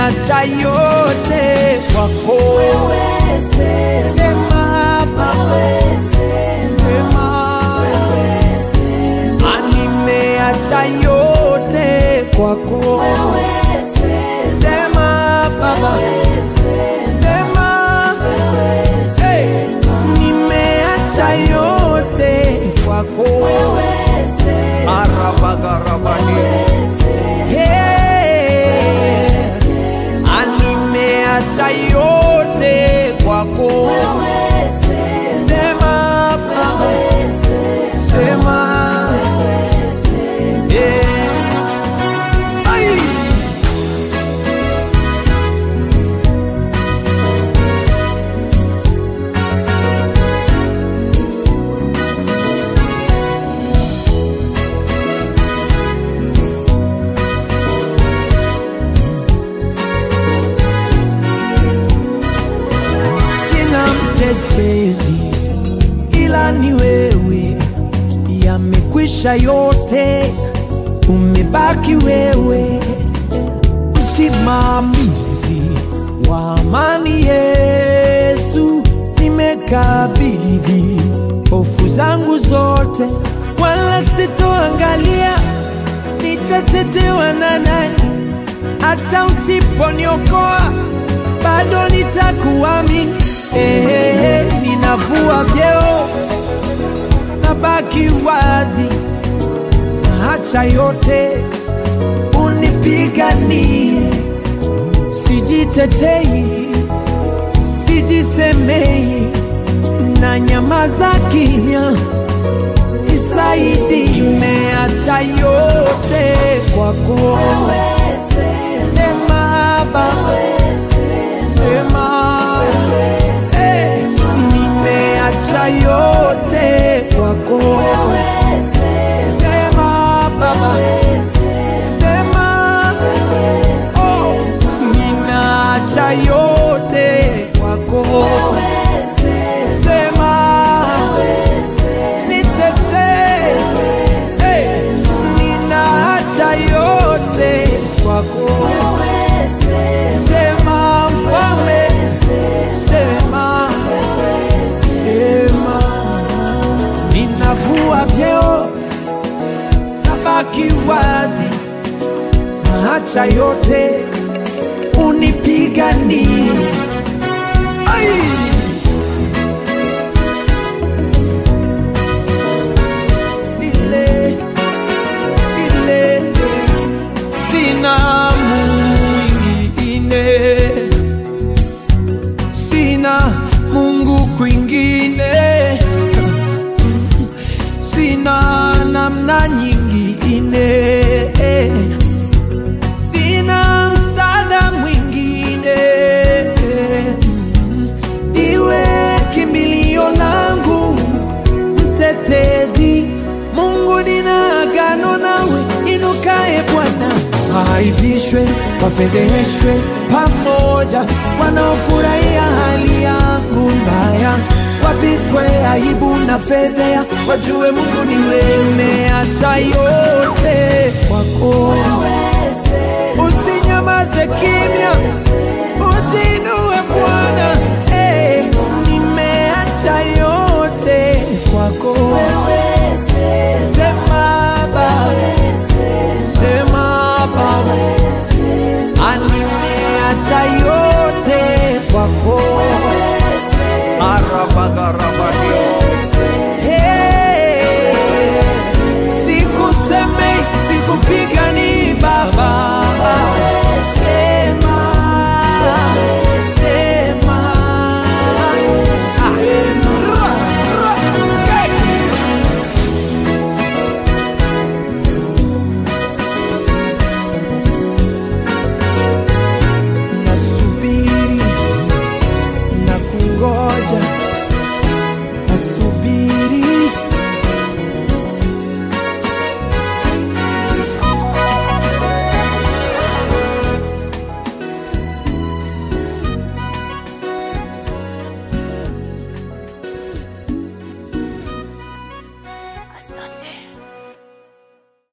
nimeacha yote kwako. Sema Baba, sema nimeacha yote kwako. Sema Baba, sema nimeacha yote kwako. Arabagarabani nimeacha yote kwako. Sema Baba, sema ila ni wewe, yamekwisha yote, umebaki wewe, msimamizi wa amani. Yesu, nimekabidhi hofu zangu zote, wala sitoangalia nitatetewa na nani. Hata usiponiokoa bado nitakuamini. Ninavua vyeo, nabaki wazi, naacha yote unipiganie. Sijitetei, sijisemei, na nyamaza kimya, nisaidie. Nimeacha yote kwako. Sema Baba, sema nimeacha yote kwako. Sema Baba, sema ninaacha yote kwako. Sema nitetee, ninaacha yote kwako. Sema Mfalme, sema ninavua vyeo, nabaki wazi, naacha yote unipiganie. Sina mwingine, sina Mungu kwingine, sina namna nyingine, sina msaada mwingine. Iwe kimbilio langu, mtetezi, Mungu nina agano nawe. Inukae Bwana, waaibishwe, wafedheheshwe pamoja, wanaofurahia hali yangu mbaya, wapikwe aibu na fedhea, wajue Mungu ni wewe.